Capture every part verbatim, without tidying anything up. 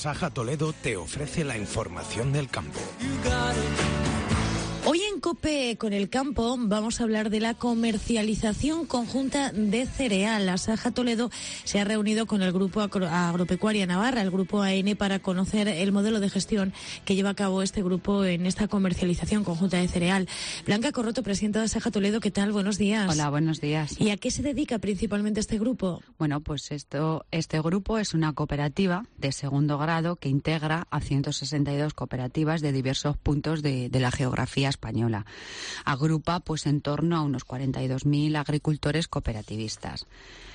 Asaja Toledo te ofrece la información del campo. Hoy en COPE con el campo vamos a hablar de la comercialización conjunta de cereal. Asaja Toledo se ha reunido con el Grupo Agropecuaria Navarra, el Grupo A N, para conocer el modelo de gestión que lleva a cabo este grupo en esta comercialización conjunta de cereal. Blanca Corroto, presidenta de Asaja Toledo, ¿qué tal? Buenos días. Hola, buenos días. ¿Y a qué se dedica principalmente este grupo? Bueno, pues esto, este grupo es una cooperativa de segundo grado que integra a ciento sesenta y dos cooperativas de diversos puntos de, de la geografía española. Agrupa pues en torno a unos cuarenta y dos mil agricultores cooperativistas.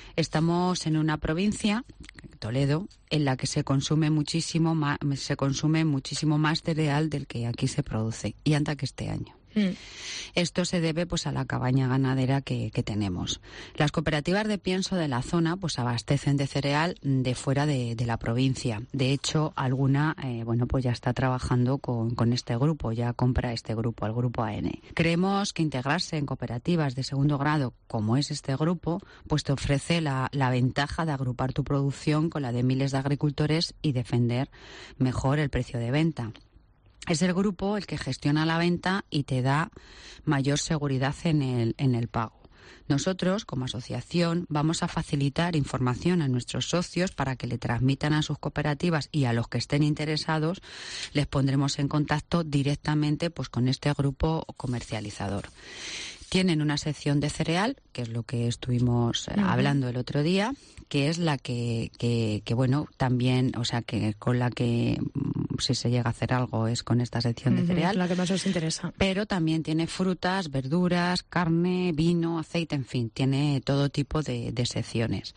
Estamos en una provincia, Toledo, en la que se consume muchísimo más, se consume muchísimo más cereal del que aquí se produce, y anda que este año. Mm. Esto se debe pues a la cabaña ganadera que, que tenemos. Las cooperativas de pienso de la zona pues abastecen de cereal de fuera de, de la provincia. De hecho, alguna eh, bueno pues ya está trabajando con, con este grupo, ya compra este grupo, el grupo A N. Creemos que integrarse en cooperativas de segundo grado, como es este grupo, pues te ofrece la, la ventaja de agrupar tu producción con la de miles de agricultores y defender mejor el precio de venta. Es el grupo el que gestiona la venta y te da mayor seguridad en el, en el pago. Nosotros, como asociación, vamos a facilitar información a nuestros socios para que le transmitan a sus cooperativas, y a los que estén interesados les pondremos en contacto directamente pues con este grupo comercializador. Tienen una sección de cereal, que es lo que estuvimos uh-huh. hablando el otro día, que es la que, que, que, bueno, también, o sea, que con la que, si se llega a hacer algo, es con esta sección uh-huh, de cereal. La que más os interesa. Pero también tiene frutas, verduras, carne, vino, aceite, en fin, tiene todo tipo de, de secciones.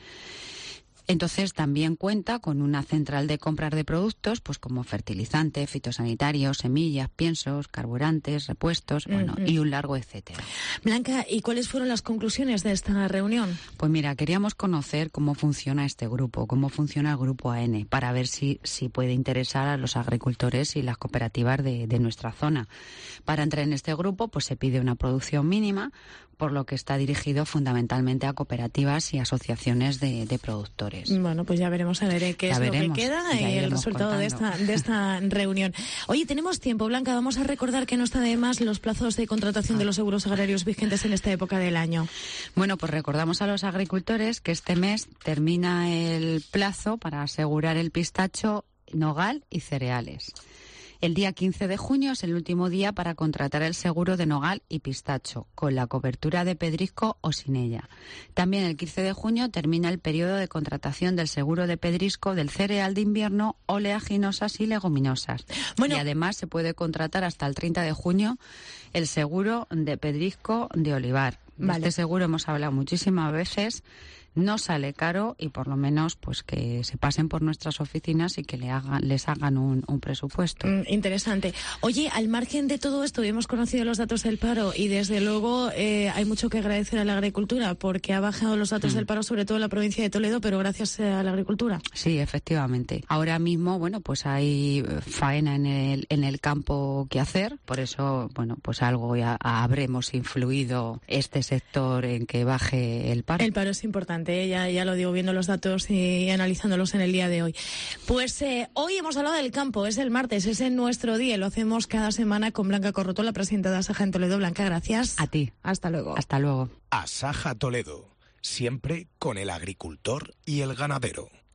Entonces también cuenta con una central de compras de productos, pues como fertilizantes, fitosanitarios, semillas, piensos, carburantes, repuestos, uh-huh. bueno, y un largo etcétera. Blanca, ¿y cuáles fueron las conclusiones de esta reunión? Pues mira, queríamos conocer cómo funciona este grupo, cómo funciona el grupo A N, para ver si, si puede interesar a los agricultores y las cooperativas de, de nuestra zona. Para entrar en este grupo, pues se pide una producción mínima, por lo que está dirigido fundamentalmente a cooperativas y asociaciones de, de productores. Bueno, pues ya veremos a ver qué ya es veremos, lo que queda y el resultado de esta, de esta reunión. Oye, tenemos tiempo, Blanca, vamos a recordar que no está de más los plazos de contratación de los seguros agrarios vigentes en esta época del año. Bueno, pues recordamos a los agricultores que este mes termina el plazo para asegurar el pistacho, nogal y cereales. El día quince de junio es el último día para contratar el seguro de nogal y pistacho, con la cobertura de pedrisco o sin ella. También el quince de junio termina el periodo de contratación del seguro de pedrisco del cereal de invierno, oleaginosas y leguminosas. Bueno, y además se puede contratar hasta el treinta de junio el seguro de pedrisco de olivar. Vale. De este seguro hemos hablado muchísimas veces. No sale caro y por lo menos pues que se pasen por nuestras oficinas y que le hagan, les hagan un, un presupuesto. Mm, interesante. Oye, al margen de todo esto, hemos conocido los datos del paro y desde luego eh, hay mucho que agradecer a la agricultura porque ha bajado los datos mm. del paro, sobre todo en la provincia de Toledo, pero gracias a la agricultura. Sí, efectivamente. Ahora mismo, bueno, pues hay faena en el, en el campo que hacer, por eso, bueno, pues algo ya habremos influido este sector en que baje el paro. El paro es importante. Ya, ya lo digo, viendo los datos y analizándolos en el día de hoy. Pues eh, hoy hemos hablado del campo, es el martes, es en nuestro día, lo hacemos cada semana con Blanca Corroto, la presidenta de Asaja en Toledo. Blanca, gracias. A ti. Hasta luego. Hasta luego. Asaja Toledo, siempre con el agricultor y el ganadero.